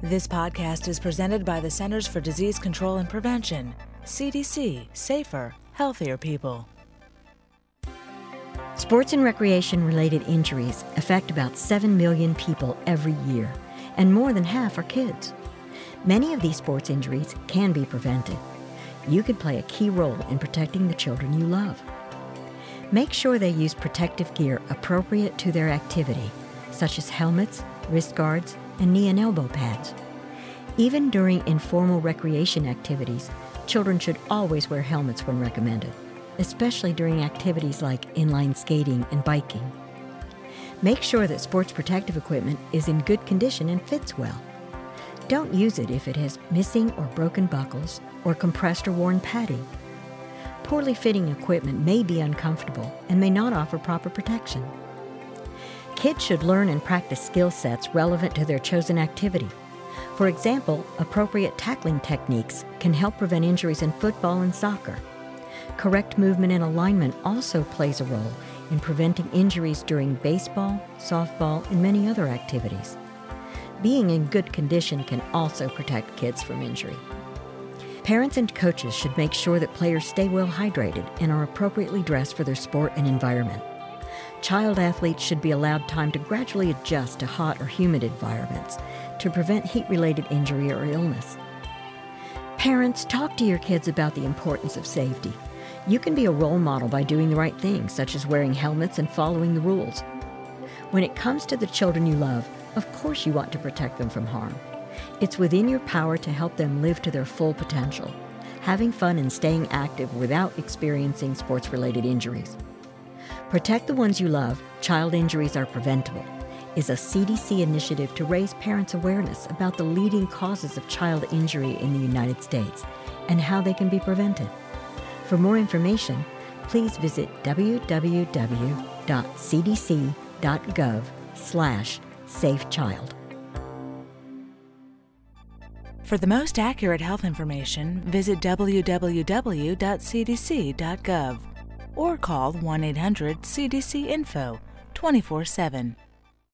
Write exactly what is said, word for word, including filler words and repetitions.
This podcast is presented by the Centers for Disease Control and Prevention. C D C, safer, healthier people. Sports and recreation-related injuries affect about seven million people every year, and more than half are kids. Many of these sports injuries can be prevented. You can play a key role in protecting the children you love. Make sure they use protective gear appropriate to their activity, such as helmets, wrist guards, and knee and elbow pads. Even during informal recreation activities, children should always wear helmets when recommended, especially during activities like inline skating and biking. Make sure that sports protective equipment is in good condition and fits well. Don't use it if it has missing or broken buckles or compressed or worn padding. Poorly fitting equipment may be uncomfortable and may not offer proper protection. Kids should learn and practice skill sets relevant to their chosen activity. For example, appropriate tackling techniques can help prevent injuries in football and soccer. Correct movement and alignment also plays a role in preventing injuries during baseball, softball, and many other activities. Being in good condition can also protect kids from injury. Parents and coaches should make sure that players stay well hydrated and are appropriately dressed for their sport and environment. Child athletes should be allowed time to gradually adjust to hot or humid environments to prevent heat-related injury or illness. Parents, talk to your kids about the importance of safety. You can be a role model by doing the right things, such as wearing helmets and following the rules. When it comes to the children you love, of course you want to protect them from harm. It's within your power to help them live to their full potential, having fun and staying active without experiencing sports-related injuries. Protect the Ones You Love, Child Injuries Are Preventable is a C D C initiative to raise parents' awareness about the leading causes of child injury in the United States and how they can be prevented. For more information, please visit w w w dot c d c dot gov slash safe child. For the most accurate health information, visit w w w dot c d c dot gov or call one eight hundred C D C info twenty-four seven.